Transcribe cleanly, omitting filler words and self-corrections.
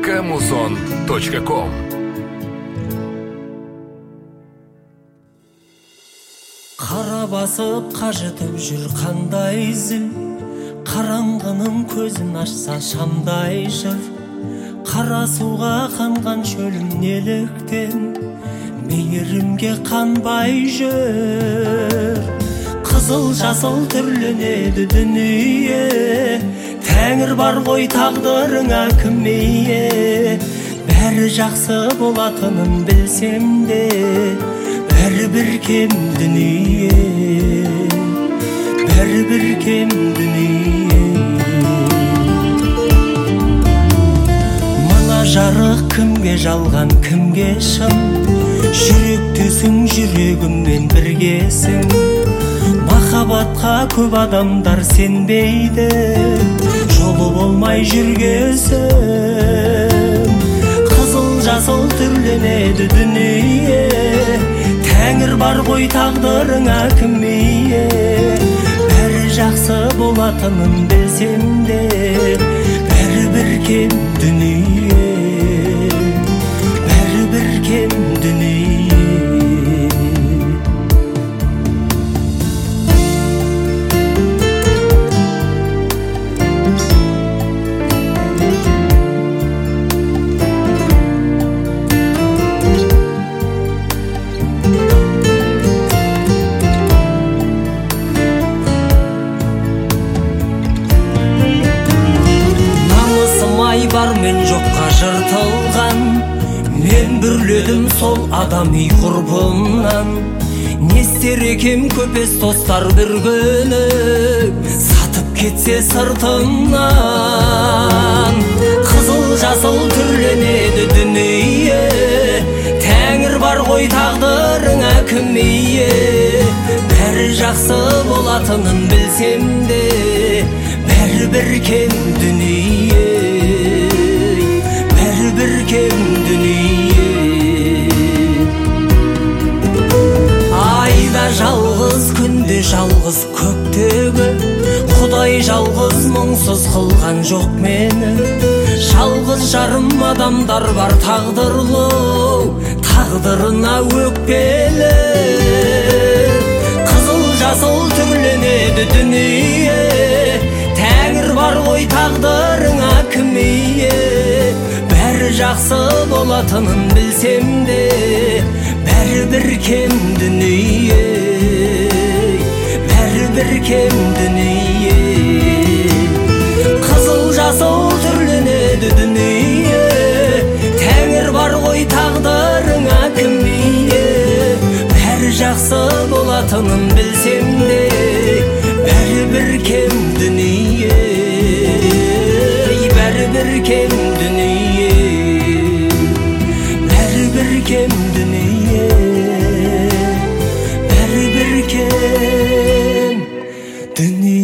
kmuzon.com. Қара басып қажытып жүр қандай зіл, қараңғының көзін ашса шамдай жыр. Қара суға қанған шөлім неліктен мейірімге қанбай жүр. Қызыл жасыл түрленеді дүние, тәңір бар ғой тағдырыңа кім ие. Бәрі жақсы болатынын білсем де, бәрібір кем дүние, бәрібір кем дүние. Мына жарық кімге жалған, кімге шын, жүректесің жүрегіммен біргесің. Махаббатқа көп адамдар сенбейді, жолы болмай жүргесің. Қызыл жасыл түрленеді дүние, тәңір бар ғой тағдырыңа кім ие. Бәрі жақсы болатынын білсем де, бәрібір кем дүние, бәрібір кем дүние. Бар мен жоққа жыртылған, мен бүрледім сол адами құрбымнан. Не істер екем көпес достар бір күні, сатып кетсе сыртымнан. Қызыл жасыл түрленеді дүние, тәңір бар ғой тағдырыңа кім ие. Бәрі жақсы болатынын білсем де, бәрібір кем дүние, бәрібір кем дүние. Айда жалғыз, күнде жалғыз көктегі, Құдай жалғыз мұңсыз қылған жоқ мені. Жалғыз жарым адамдар бар тағдырлы, тағдырына өкпелі. Қызыл жасыл түрленеді дүние, тәңір бар ғой тағдырыңа кім ие. Бәрі жақсы болатынын білсем де, бәрібір кем дүние, бәрібір кем дүние. Қызыл жасыл түрленеді дүние, тәңір бар ғой тағдырыңа кім ие. Бәрі жақсы болатынын білсем де, бәрібір кем дүние, бәрібір кем дүние, бәрібір кем дүние, бәрібір кем дүние.